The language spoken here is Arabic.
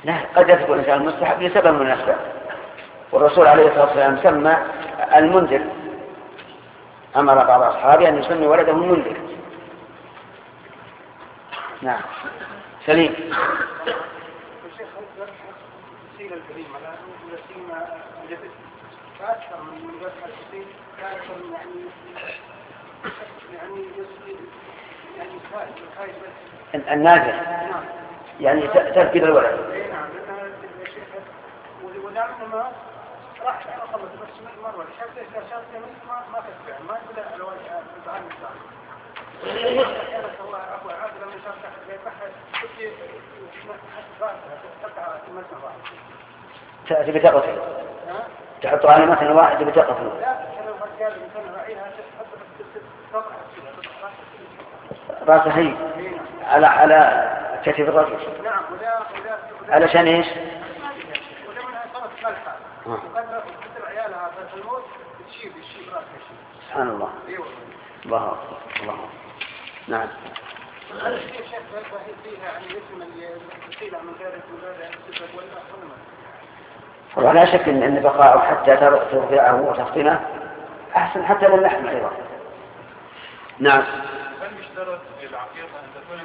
لا، قد يترك الإنسان المستحب لسبب من الأسباب، والرسول عليه الصلاة والسلام سمى المنذر، أمر بعض أصحابه أن يسمي ولده المنذر. نعم. سليم. النازل يعني تركيب الولد. ودام ما راح اخلص بس مره حتى اذا شافت ما تتبع ما يقول على وجه العام الثاني. الله عفوا عاد لما شافت يبحث تأتي بتقتل تحط على مثل واحد بتقتل. لا لو قال الانسان راعيها تحط راسه هي على كتف الرجل. نعم. علشان ايش؟ وقد تكثر عيالها في الموت تشيب راسها. سبحان الله. الله أكبر. الله أكبر. نعم. هل الشيء فيها يعني اسم الوسيلة من غير السبب ولا ولا شك ان بقاءه حتى ترضعه وتفطنه احسن حتى للحم ايضا. نعم. هل يشترط للعقيقة ان تكون